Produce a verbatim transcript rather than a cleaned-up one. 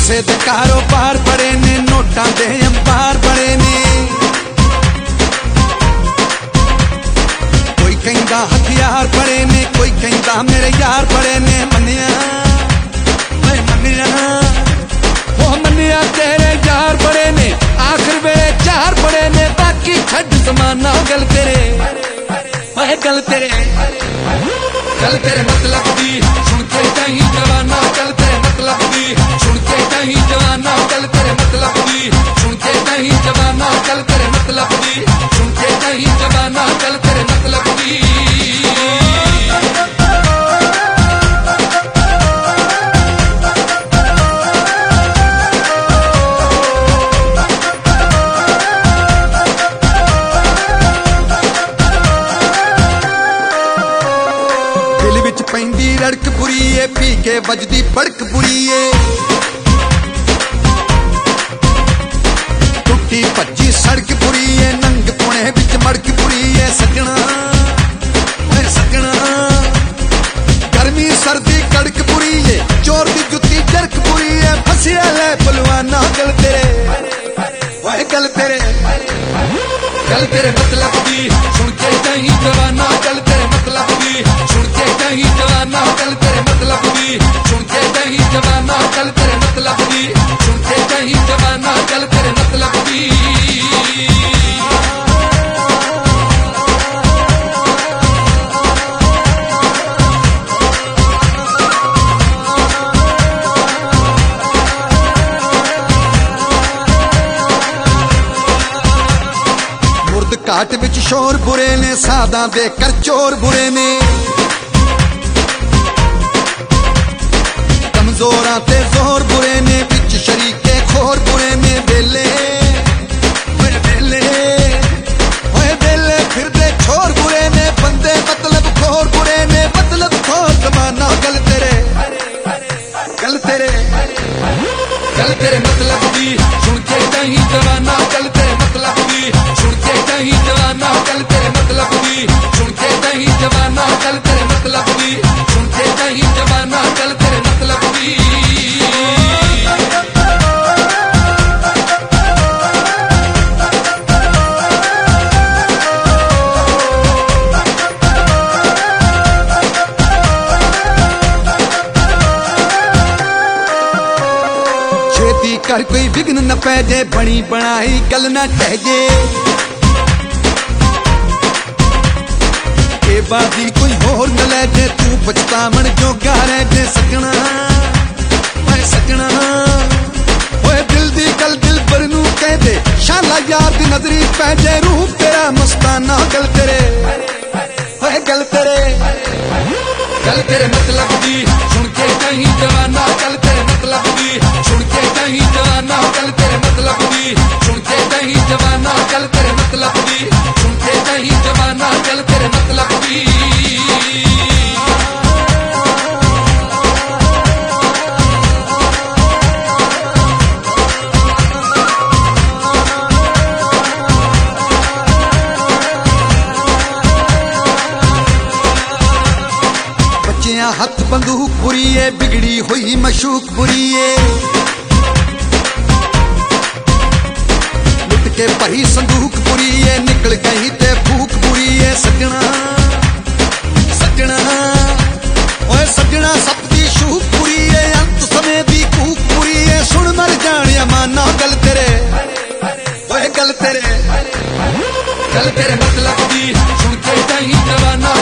पैसे दे कारोबार बड़े ने, नोटां दे अंबार बड़े ने। कोई कहंदा हथियार बड़े ने, कोई कहंदा मेरे यार बड़े ने। मन्निया मैं मन्निया वो मन्निया तेरे यार बड़े ने, आखिर मेरे चार बड़े ने। बाकी छड्ड जमाना गल तेरे, ओए गल तेरे, गल तेरे मतलब दी सुन के कहीं जवाना। गल तेरे मतलब दी सुन के कहीं जवाना। गल तेरे मतलब दी सुन के कहीं जवाना। गल तेरे मतलब दी सुन के कहीं जवाना। गल तेरे मतलब दी। पैंदी रड़क बुरीए, पी के बजदी बड़क बुरीए। टुट्टी भज्जी सड़क बुरीए, नंग पुणे बिच मड़क बुरीए। सजना सजना गर्मी सर्दी कड़क बुरीए, चोर दी जुत्ती जरक बुरीए। फसिया ले पलवाना गल तेरे, वाह गल तेरे, गल तेरे मतलब दी सुन के कहीं जवाना। गल तेरे मतलब दी सुन के कहीं जवाना। गल तेरे मतलब दी सुन के कहीं जवाना। गल तेरे मतलब दी सुन के कहीं जवाना। गल तेरे मतलब दी। घाट विच शोर बुरे ने, सादा दे कर चोर बुरे ने। कमजोरां ते जोर बुरे ने, विच शरीके खोर बुरे ने। बेले ओए बेले ओए बेले फिरदे छोर बुरे ने, बंदे मतलब खोर बुरे ने। मतलब खोर जमाना गल तेरे, गल तेरे, गल तेरे मतलब दी सुन के कहीं जवाना। गल तेरे मतलब दी सुन के कहीं जवाना। गल तेरे मतलब दी सुन के कहीं जवाना। गल तेरे मतलब दी सुन के कहीं जवाना। गल तेरे मतलब दी। छेती कर कोई विघ्न न पै जे, बनी बनाई गल न टह जे। के बादी कोई होर न ले जे, तू पछतावण जोगा रह जे। सजना मैं सजना ओए दिल दी गल दिल पर नू कह दे, शाला यार दी नजरी पै जे। रूप तेरा मस्ताना गल तेरे, ओए गल तेरे, गल तेरे मतलब दी सुन के कहीं जवाना। गल तेरे मतलब दी सुन के कहीं जवाना। गल तेरे मतलब दी सुन के कहीं जवाना। गल तेरे मतलब दी सुन के कहीं जवाना। गल तेरे मतलब दी। बच्चियां हथ बंदूक बुरीए, बिगड़ी हुई मशूक बुरीए। लुट के भरी संदूक बुरीए, निकल गई ते भूख बुरीए। सजना सजना ओए सजना सप दी शूक बुरीए, अंत समय दी कूक बुरीए। सुन मर जानिया माना गल तेरे, ओए गल तेरे, गल तेरे मतलब दी सुन के कहीं जवाना।